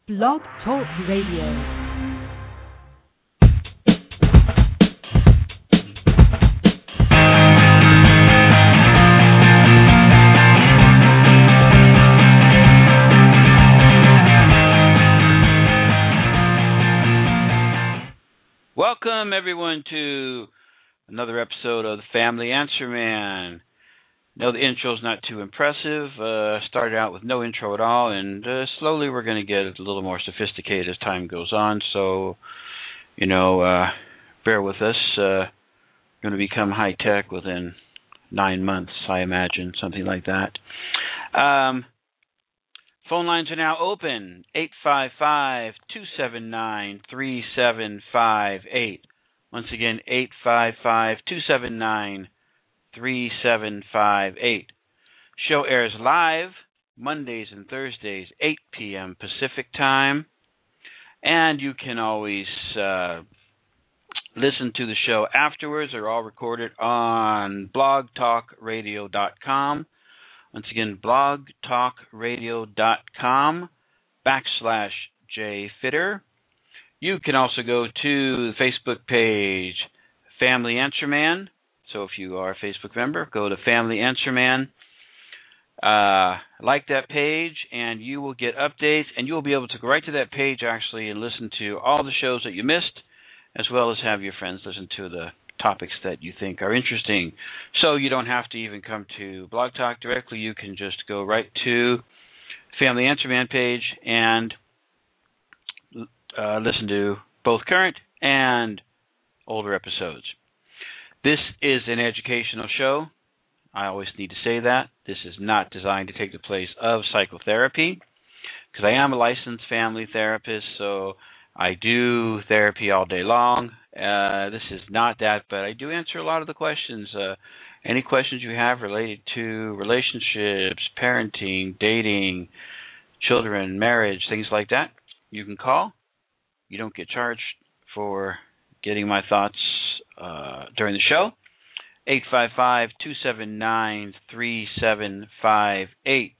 Blog Talk Radio. Welcome, everyone, to another episode of the Family Answer Man. No, the intro's not too impressive. Started out with no intro at all, and slowly we're going to get a little more sophisticated as time goes on. So, bear with us. Going to become high tech within 9 months, I imagine, something like that. Phone lines are now open, 855-279-3758. Once again, 855-279-3758. Show airs live Mondays and Thursdays, 8 p.m. Pacific time. And you can always listen to the show afterwards. They're all recorded on blogtalkradio.com. Once again, blogtalkradio.com/jfitter. You can also go to the Facebook page, Family Answer Man. So if you are a Facebook member, go to Family Answer Man. Like that page, and you will get updates, and you will be able to go right to that page, actually, and listen to all the shows that you missed, as well as have your friends listen to the topics that you think are interesting. So you don't have to even come to Blog Talk directly. You can just go right to Family Answer Man page and listen to both current and older episodes. This is an educational show. I always need to say that. This is not designed to take the place of psychotherapy, because I am a licensed family therapist, so I do therapy all day long. This is not that, but I do answer a lot of the questions. Any questions you have related to relationships, parenting, dating, children, marriage, things like that, you can call. You don't get charged for getting my thoughts during the show. 855-279-3758.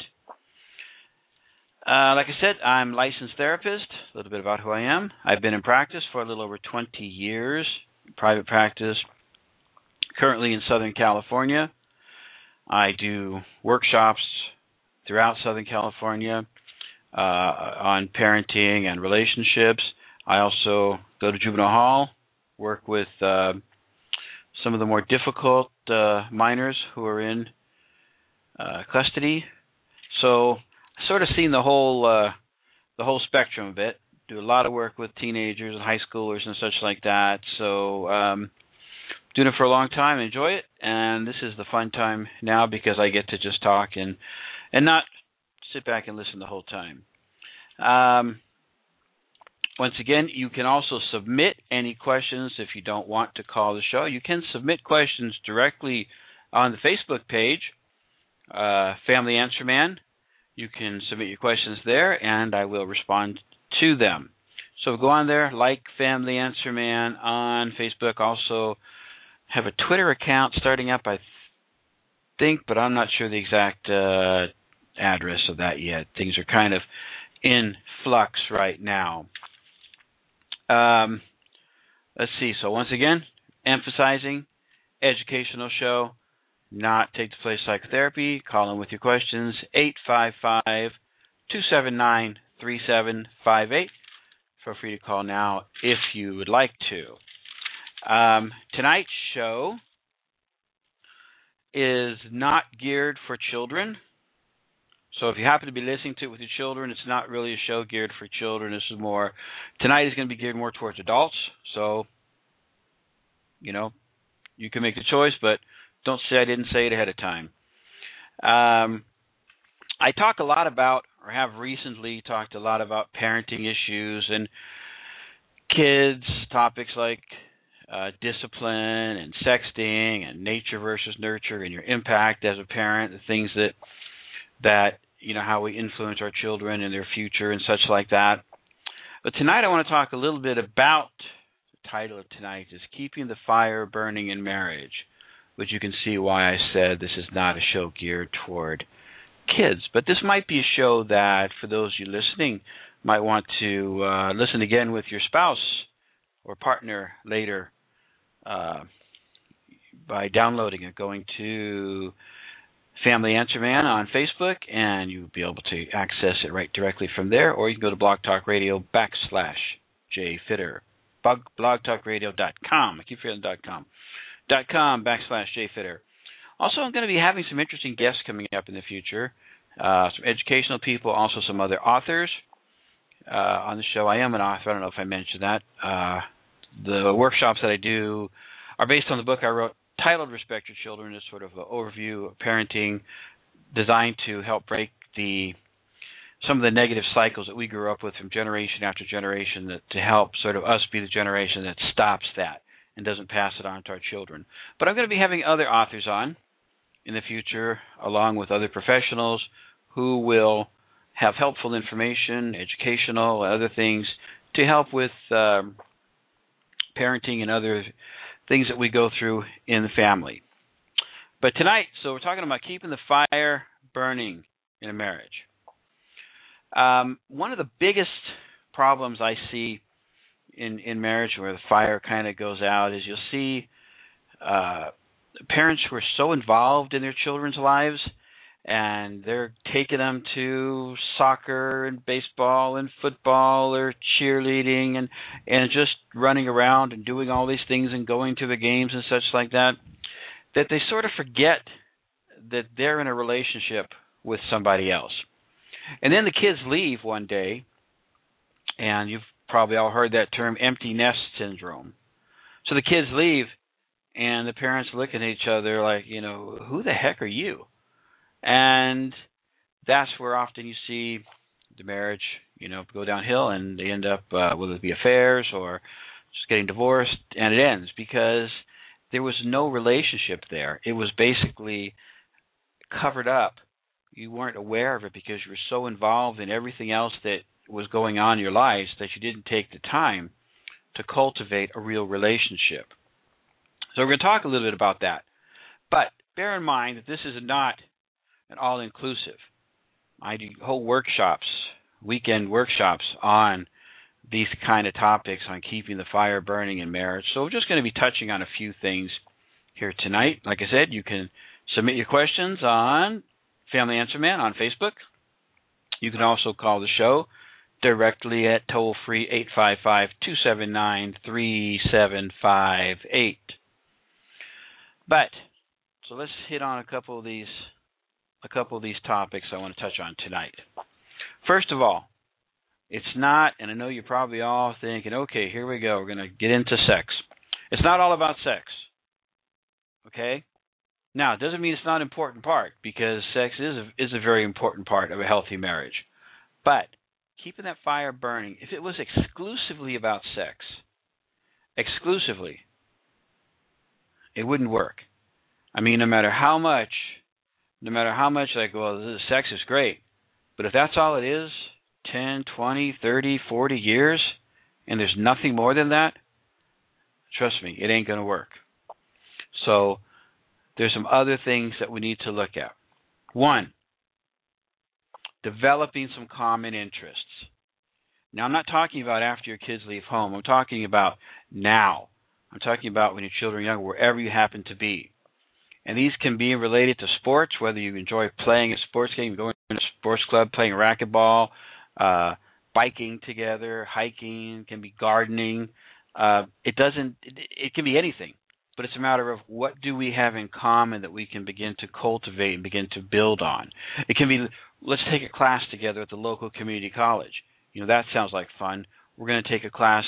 Like I said, I'm a licensed therapist. A little bit about who I am. I've been in practice for a little over 20 years, private practice, currently in Southern California. I do workshops throughout Southern California on parenting and relationships. I also go to juvenile hall, work with some of the more difficult minors who are in custody. So I've sort of seen the whole spectrum of it. Do a lot of work with teenagers and high schoolers and such like that. So doing it for a long time, enjoy it, and this is the fun time now because I get to just talk and not sit back and listen the whole time. Once again, you can also submit any questions if you don't want to call the show. You can submit questions directly on the Facebook page, Family Answer Man. You can submit your questions there, and I will respond to them. So go on there, like Family Answer Man on Facebook. Also have a Twitter account starting up, I think, but I'm not sure the exact address of that yet. Things are kind of in flux right now. Let's see. So once again, emphasizing educational show, not take the place of psychotherapy. Call in with your questions, 855-279-3758. Feel free to call now if you would like to. Tonight's show is not geared for children. So if you happen to be listening to it with your children, it's not really a show geared for children. This is more, tonight is going to be geared more towards adults. So, you can make the choice, but don't say I didn't say it ahead of time. I talk a lot about, or have recently talked a lot about parenting issues and kids, topics like discipline and sexting and nature versus nurture and your impact as a parent, the things that how we influence our children and their future and such like that. But tonight I want to talk a little bit about, the title of tonight is Keeping the Fire Burning in Marriage, which you can see why I said this is not a show geared toward kids. But this might be a show that, for those of you listening, might want to listen again with your spouse or partner later by downloading it, going to Family Answer Man on Facebook, and you'll be able to access it right directly from there, or you can go to blogtalkradio.com/jfitter. blogtalkradio.com. I keep forgetting .com. .com/jfitter. Also, I'm going to be having some interesting guests coming up in the future, some educational people, also some other authors on the show. I am an author. I don't know if I mentioned that. The workshops that I do are based on the book I wrote titled Respect Your Children. It's sort of an overview of parenting designed to help break some of the negative cycles that we grew up with from generation after generation, to help sort of us be the generation that stops that and doesn't pass it on to our children. But I'm going to be having other authors on in the future, along with other professionals who will have helpful information, educational, and other things to help with parenting and other things that we go through in the family. But tonight, so we're talking about keeping the fire burning in a marriage. One of the biggest problems I see in marriage where the fire kind of goes out is you'll see parents who are so involved in their children's lives, and they're taking them to soccer and baseball and football or cheerleading and just running around and doing all these things and going to the games and such like that, that they sort of forget that they're in a relationship with somebody else. And then the kids leave one day, and you've probably all heard that term, empty nest syndrome. So the kids leave, and the parents look at each other like, who the heck are you? And that's where often you see the marriage, go downhill, and they end up, whether it be affairs or just getting divorced, and it ends because there was no relationship there. It was basically covered up. You weren't aware of it because you were so involved in everything else that was going on in your lives that you didn't take the time to cultivate a real relationship. So we're going to talk a little bit about that. But bear in mind that this is not an all-inclusive. I do whole workshops, weekend workshops on these kind of topics on keeping the fire burning in marriage. So we're just going to be touching on a few things here tonight. Like I said, you can submit your questions on Family Answer Man on Facebook. You can also call the show directly at toll-free 855-279-3758. But, so let's hit on a couple of these topics I want to touch on tonight. First of all, it's not, and I know you're probably all thinking, okay, here we go, we're going to get into sex. It's not all about sex, okay? Now, it doesn't mean it's not an important part, because sex is a very important part of a healthy marriage. But keeping that fire burning, if it was exclusively about sex, it wouldn't work. I mean, no matter how much, like, well, sex is great, but if that's all it is, 10, 20, 30, 40 years, and there's nothing more than that, trust me, it ain't going to work. So there's some other things that we need to look at. One, developing some common interests. Now, I'm not talking about after your kids leave home. I'm talking about now. I'm talking about when your children are young, wherever you happen to be. And these can be related to sports, whether you enjoy playing a sports game, going to a sports club, playing racquetball, biking together, hiking, can be gardening. It can be anything. But it's a matter of what do we have in common that we can begin to cultivate and begin to build on. It can be, let's take a class together at the local community college. That sounds like fun. We're going to take a class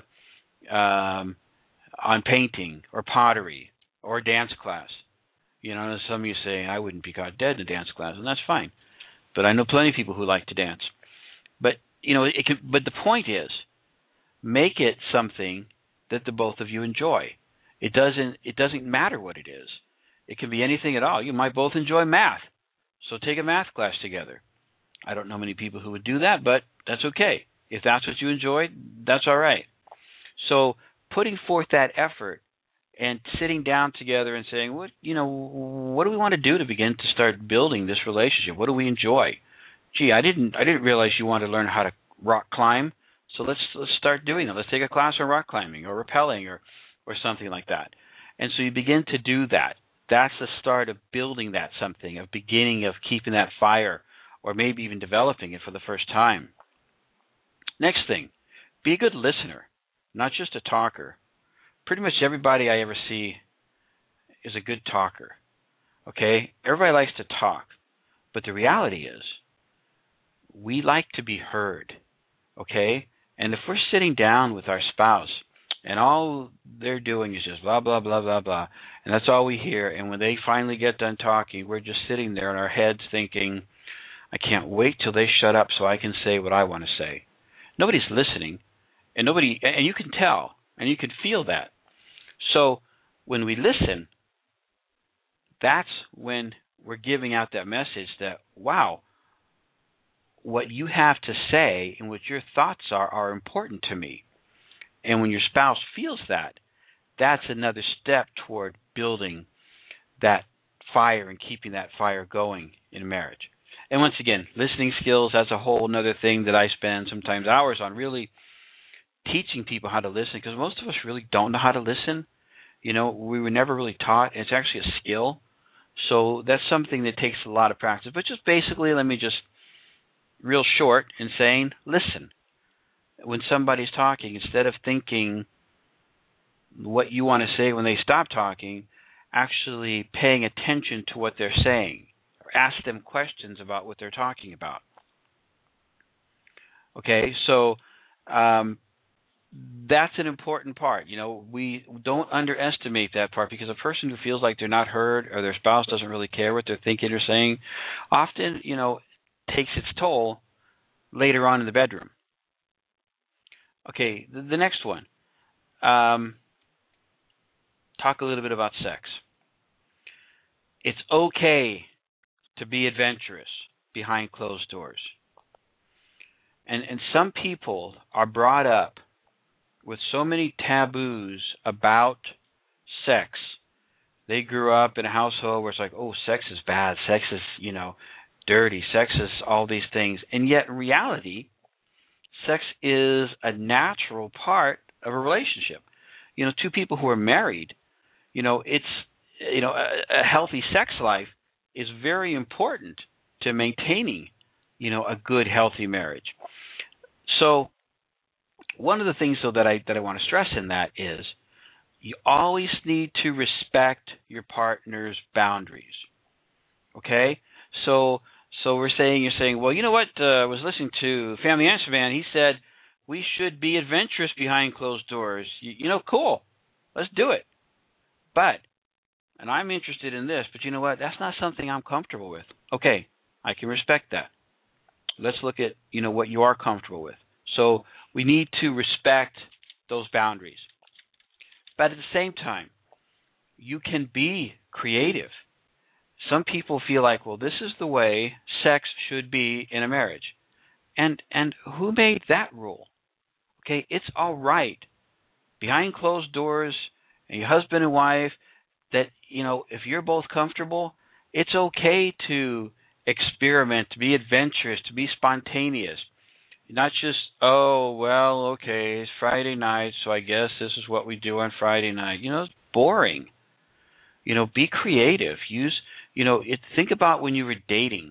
on painting or pottery or a dance class. Some of you say, I wouldn't be caught dead in a dance class, and that's fine. But I know plenty of people who like to dance. But, but the point is, make it something that the both of you enjoy. It doesn't matter what it is. It can be anything at all. You might both enjoy math, so take a math class together. I don't know many people who would do that, but that's okay. If that's what you enjoy, that's all right. So putting forth that effort and sitting down together and saying, what do we want to do to begin to start building this relationship? What do we enjoy? Gee, I didn't realize you wanted to learn how to rock climb. So let's start doing it. Let's take a class on rock climbing or rappelling or something like that. And so you begin to do that. That's the start of building that something, of beginning of keeping that fire, or maybe even developing it for the first time. Next thing, be a good listener, not just a talker. Pretty much everybody I ever see is a good talker. Okay? Everybody likes to talk. But the reality is, we like to be heard. Okay? And if we're sitting down with our spouse and all they're doing is just blah, blah, blah, blah, blah, and that's all we hear, and when they finally get done talking, we're just sitting there in our heads thinking, I can't wait till they shut up so I can say what I want to say. Nobody's listening, and you can tell, and you can feel that. So when we listen, that's when we're giving out that message that, wow, what you have to say and what your thoughts are important to me. And when your spouse feels that, that's another step toward building that fire and keeping that fire going in a marriage. And once again, listening skills, that's a whole other thing that I spend sometimes hours on, really teaching people how to listen, because most of us really don't know how to listen. We were never really taught. It's actually a skill. So that's something that takes a lot of practice. But just basically, let me just real short in saying, listen. When somebody's talking, instead of thinking what you want to say when they stop talking, actually paying attention to what they're saying, or ask them questions about what they're talking about. Okay, so that's an important part. We don't underestimate that part, because a person who feels like they're not heard or their spouse doesn't really care what they're thinking or saying often, takes its toll later on in the bedroom. Okay, the next one. Talk a little bit about sex. It's okay to be adventurous behind closed doors. And some people are brought up with so many taboos about sex. They grew up in a household where it's like, oh, sex is bad, sex is, dirty, sex is all these things. And yet in reality, sex is a natural part of a relationship. Two people who are married, it's, a healthy sex life is very important to maintaining, a good, healthy marriage. So one of the things, though, that I want to stress in that is you always need to respect your partner's boundaries. Okay? So you're saying, well, you know what? I was listening to Family Answer Man. He said we should be adventurous behind closed doors. Cool. Let's do it. And I'm interested in this, but you know what? That's not something I'm comfortable with. Okay, I can respect that. Let's look at, what you are comfortable with. So we need to respect those boundaries. But at the same time, you can be creative. Some people feel like, well, this is the way sex should be in a marriage. And who made that rule? Okay, it's all right behind closed doors and your husband and wife that, if you're both comfortable, it's okay to experiment, to be adventurous, to be spontaneous. Not just, oh, well, okay, it's Friday night, so I guess this is what we do on Friday night. It's boring. Be creative. Think about when you were dating.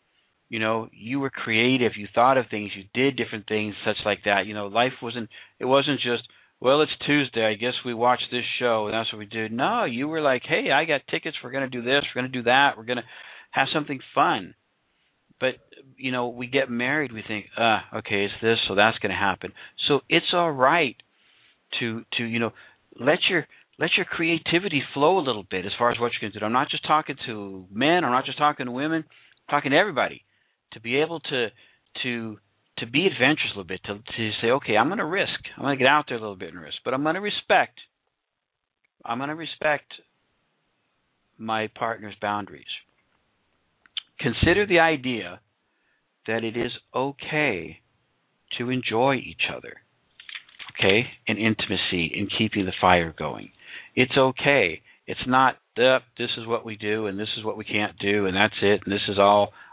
You were creative. You thought of things. You did different things, such like that. Life wasn't just, well, it's Tuesday, I guess we watch this show, and that's what we do. No, you were like, hey, I got tickets. We're going to do this. We're going to do that. We're going to have something fun. But, we get married, we think, okay, it's this, so that's going to happen. So it's all right to let your creativity flow a little bit as far as what you're going to do. I'm not just talking to men. I'm not just talking to women. I'm talking to everybody. To be able to be adventurous a little bit, to say, okay, I'm going to risk. I'm going to get out there a little bit and risk. But I'm going to respect my partner's boundaries. Consider the idea that it is okay to enjoy each other, okay, in intimacy, in keeping the fire going. It's okay. It's not, this is what we do and this is what we can't do and that's it and this is all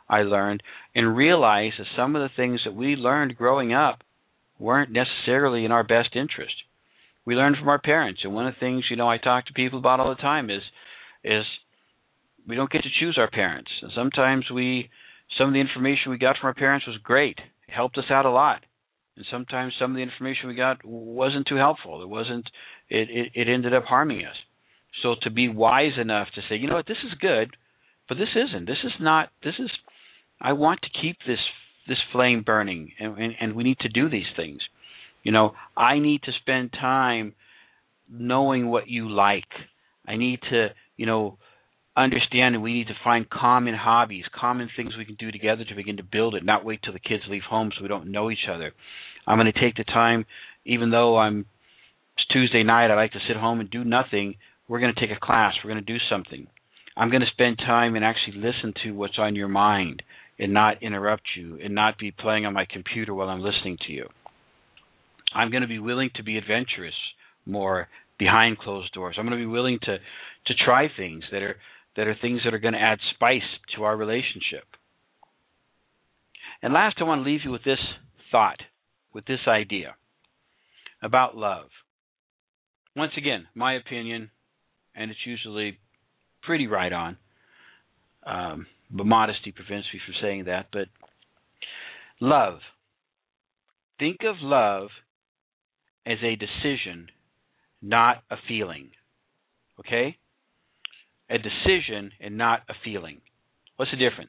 I learned, and realized that some of the things that we learned growing up weren't necessarily in our best interest. We learned from our parents, and one of the things, I talk to people about all the time is we don't get to choose our parents. And sometimes some of the information we got from our parents was great. It helped us out a lot. And sometimes some of the information we got wasn't too helpful. It ended up harming us. So to be wise enough to say, this is good, but this isn't. I want to keep this flame burning, and we need to do these things. I need to spend time knowing what you like. I need to, understand, and we need to find common hobbies, common things we can do together to begin to build it, not wait till the kids leave home so we don't know each other. I'm going to take the time, even though it's Tuesday night, I like to sit home and do nothing. We're going to take a class. We're going to do something. I'm going to spend time and actually listen to what's on your mind and not interrupt you and not be playing on my computer while I'm listening to you. I'm going to be willing to be adventurous more behind closed doors. I'm going to be willing to try things that are things that are going to add spice to our relationship. And last, I want to leave you with this thought, with this idea about love. Once again, my opinion, and it's usually pretty right on, but modesty prevents me from saying that. But love. Think of love as a decision, not a feeling. Okay? A decision and not a feeling. What's the difference?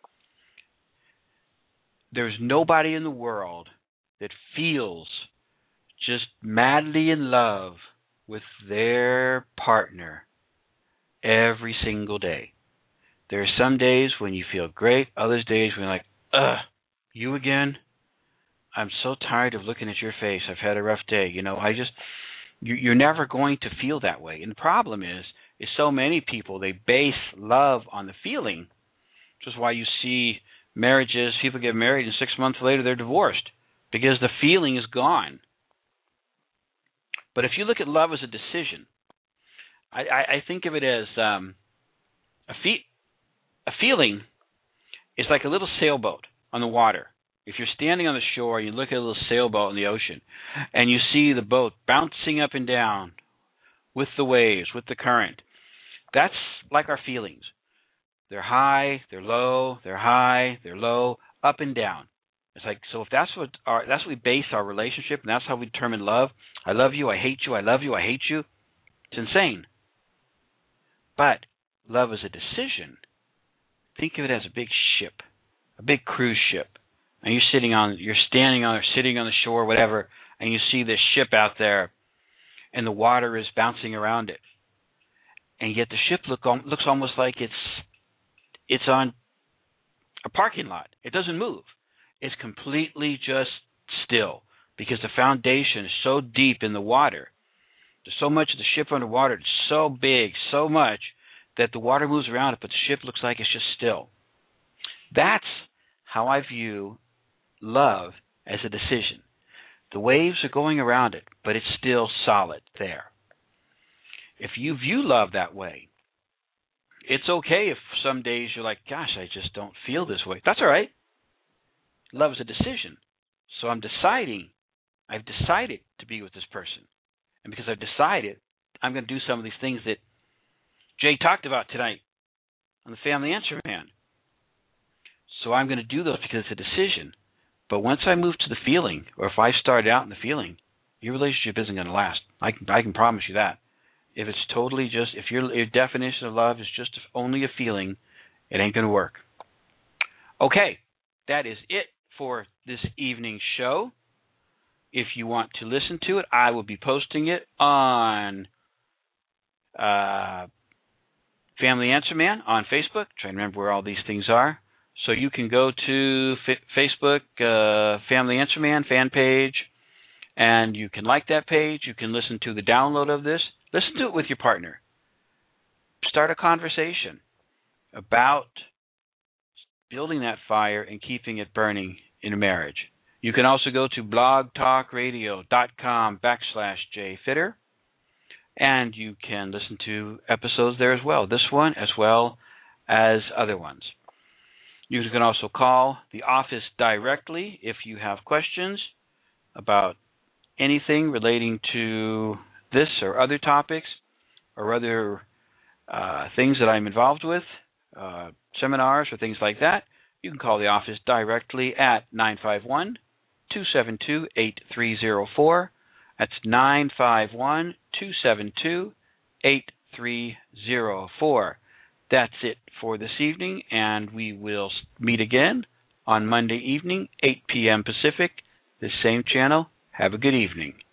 There's nobody in the world that feels just madly in love with their partner every single day. There are some days when you feel great, other days when you're like, you again? I'm so tired of looking at your face. I've had a rough day. You're never going to feel that way. And the problem is so many people, they base love on the feeling, which is why you see marriages, people get married and 6 months later they're divorced because the feeling is gone. But if you look at love as a decision, I think of it as a feeling is like a little sailboat on the water. If you're standing on the shore and you look at a little sailboat in the ocean and you see the boat bouncing up and down with the waves, with the current, that's like our feelings. They're high, they're low, they're high, they're low, up and down. It's like, so if that's what we base our relationship, and that's how we determine love. I love you, I hate you, I love you, I hate you. It's insane. But love is a decision. Think of it as a big ship, a big cruise ship. And you're standing on or sitting on the shore, whatever, and you see this ship out there, and the water is bouncing around it. And yet the ship looks almost like it's on a parking lot. It doesn't move. It's completely just still because the foundation is so deep in the water. There's so much of the ship underwater. It's so big, so much that the water moves around it, but the ship looks like it's just still. That's how I view love as a decision. The waves are going around it, but it's still solid there. If you view love that way, it's okay if some days you're like, gosh, I just don't feel this way. That's all right. Love is a decision. So I've decided to be with this person. And because I've decided, I'm going to do some of these things that Jay talked about tonight on the Family Answer Man. So I'm going to do those because it's a decision. But once I move to the feeling, or if I start out in the feeling, your relationship isn't going to last. I can promise you that. If it's totally just, if your definition of love is just only a feeling, it ain't going to work. Okay, that is it for this evening's show. If you want to listen to it, I will be posting it on Family Answer Man on Facebook. Try and remember where all these things are. So you can go to Facebook, Family Answer Man fan page, and you can like that page. You can listen to the download of this. Listen to it with your partner. Start a conversation about building that fire and keeping it burning in a marriage. You can also go to blogtalkradio.com/jfitter, and you can listen to episodes there as well. This one as well as other ones. You can also call the office directly if you have questions about anything relating to this or other topics or other things that I'm involved with, seminars or things like that. You can call the office directly at 951-272-8304. That's 951-272-8304. That's it for this evening, and we will meet again on Monday evening, 8 p.m. Pacific, this same channel. Have a good evening.